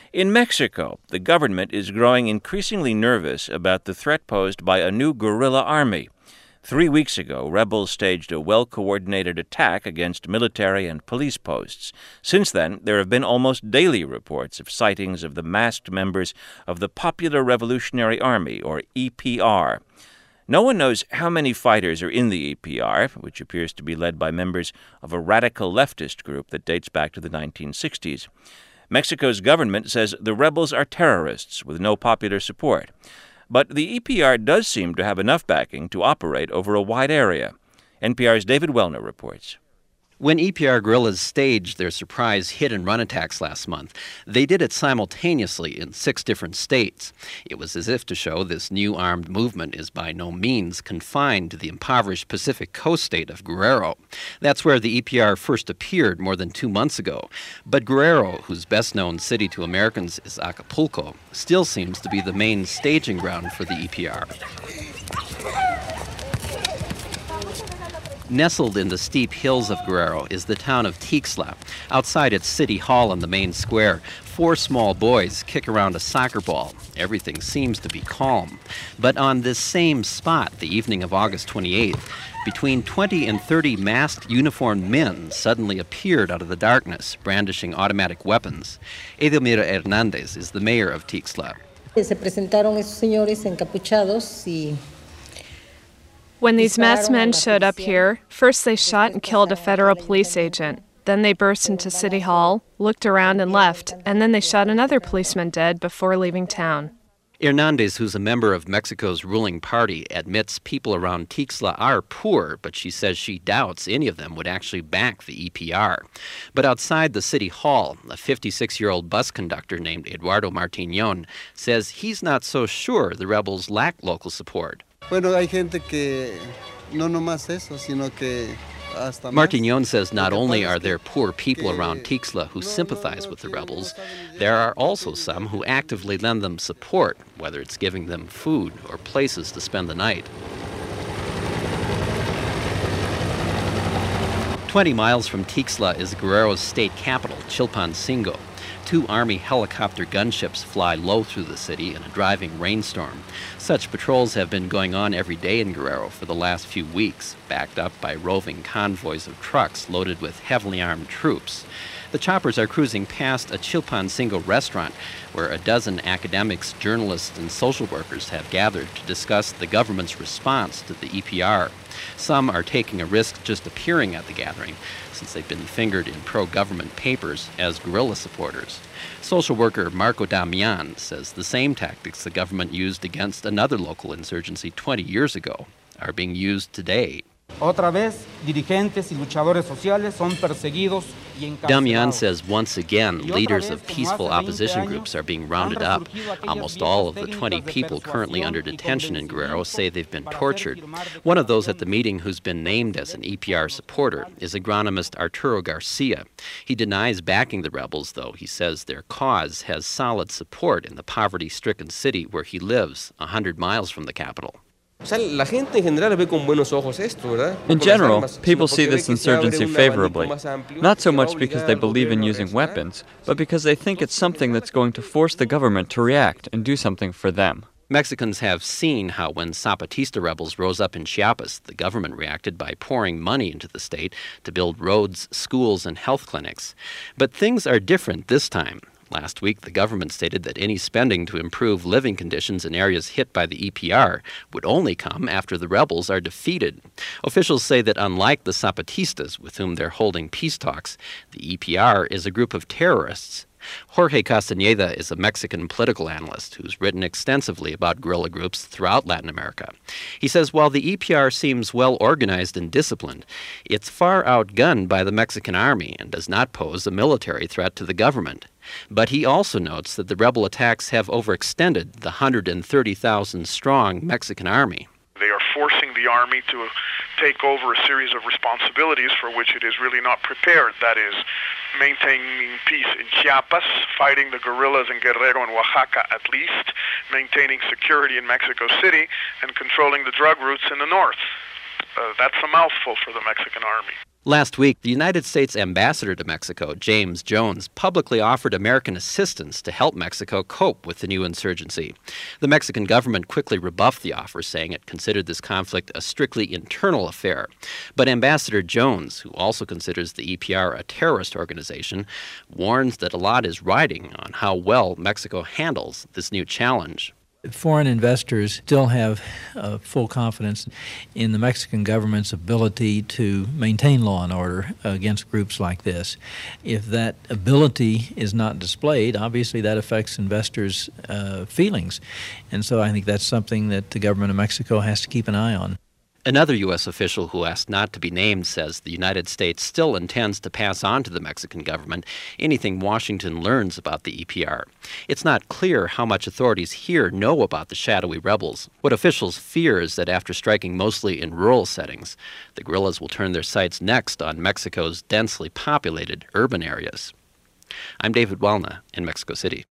In Mexico, the government is growing increasingly nervous about the threat posed by a new guerrilla army. 3 weeks ago, rebels staged a well-coordinated attack against military and police posts. Since then, there have been almost daily reports of sightings of the masked members of the Popular Revolutionary Army, or EPR. No one knows how many fighters are in the EPR, which appears to be led by members of a radical leftist group that dates back to the 1960s. Mexico's government says the rebels are terrorists with no popular support. But the EPR does seem to have enough backing to operate over a wide area. NPR's David Wellner reports. When EPR guerrillas staged their surprise hit-and-run attacks last month, they did it simultaneously in 6 different states. It was as if to show this new armed movement is by no means confined to the impoverished Pacific coast state of Guerrero. That's where the EPR first appeared more than 2 months ago. But Guerrero, whose best-known city to Americans is Acapulco, still seems to be the main staging ground for the EPR. Nestled in the steep hills of Guerrero is the town of Tixla. Outside its city hall on the main square, 4 small boys kick around a soccer ball. Everything seems to be calm. But on this same spot, the evening of August 28th, between 20 and 30 masked uniformed men suddenly appeared out of the darkness, brandishing automatic weapons. Edelmira Hernandez is the mayor of Tixla. Se presentaron esos señores encapuchados y when these masked men showed up here, first they shot and killed a federal police agent. Then they burst into City Hall, looked around and left, and then they shot another policeman dead before leaving town. Hernandez, who's a member of Mexico's ruling party, admits people around Tixla are poor, but she says she doubts any of them would actually back the EPR. But outside the city hall, a 56-year-old bus conductor named Eduardo Martiñón says he's not so sure the rebels lack local support. Martiñón says not only are there poor people around Tixla who sympathize with the rebels, there are also some who actively lend them support, whether it's giving them food or places to spend the night. 20 miles from Tixla is Guerrero's state capital, Chilpancingo. 2 Army helicopter gunships fly low through the city in a driving rainstorm. Such patrols have been going on every day in Guerrero for the last few weeks, backed up by roving convoys of trucks loaded with heavily armed troops. The choppers are cruising past a Chilpancingo restaurant where a dozen academics, journalists, and social workers have gathered to discuss the government's response to the EPR. Some are taking a risk just appearing at the gathering, since they've been fingered in pro-government papers as guerrilla supporters. Social worker Marco Damian says the same tactics the government used against another local insurgency 20 years ago are being used today. Otra vez, dirigentes y luchadores sociales son perseguidos y encarcelados. Damian says once again, leaders of peaceful opposition groups are being rounded up. Almost all of the 20 people currently under detention in Guerrero say they've been tortured. One of those at the meeting who's been named as an EPR supporter is agronomist Arturo Garcia. He denies backing the rebels, though he says their cause has solid support in the poverty-stricken city where he lives, 100 miles from the capital. In general, people see this insurgency favorably, not so much because they believe in using weapons, but because they think it's something that's going to force the government to react and do something for them. Mexicans have seen how when Zapatista rebels rose up in Chiapas, the government reacted by pouring money into the state to build roads, schools, and health clinics. But things are different this time. Last week, the government stated that any spending to improve living conditions in areas hit by the EPR would only come after the rebels are defeated. Officials say that unlike the Zapatistas, with whom they're holding peace talks, the EPR is a group of terrorists. Jorge Castañeda is a Mexican political analyst who's written extensively about guerrilla groups throughout Latin America. He says while the EPR seems well organized and disciplined, it's far outgunned by the Mexican army and does not pose a military threat to the government. But he also notes that the rebel attacks have overextended the 130,000-strong Mexican army. They are forcing the army to take over a series of responsibilities for which it is really not prepared. That is, maintaining peace in Chiapas, fighting the guerrillas in Guerrero and Oaxaca at least, maintaining security in Mexico City, and controlling the drug routes in the north. That's a mouthful for the Mexican army. Last week, the United States ambassador to Mexico, James Jones, publicly offered American assistance to help Mexico cope with the new insurgency. The Mexican government quickly rebuffed the offer, saying it considered this conflict a strictly internal affair. But Ambassador Jones, who also considers the EPR a terrorist organization, warns that a lot is riding on how well Mexico handles this new challenge. Foreign investors still have full confidence in the Mexican government's ability to maintain law and order against groups like this. If that ability is not displayed, obviously that affects investors' feelings. And so I think that's something that the government of Mexico has to keep an eye on. Another U.S. official who asked not to be named says the United States still intends to pass on to the Mexican government anything Washington learns about the EPR. It's not clear how much authorities here know about the shadowy rebels. What officials fear is that after striking mostly in rural settings, the guerrillas will turn their sights next on Mexico's densely populated urban areas. I'm David Welna in Mexico City.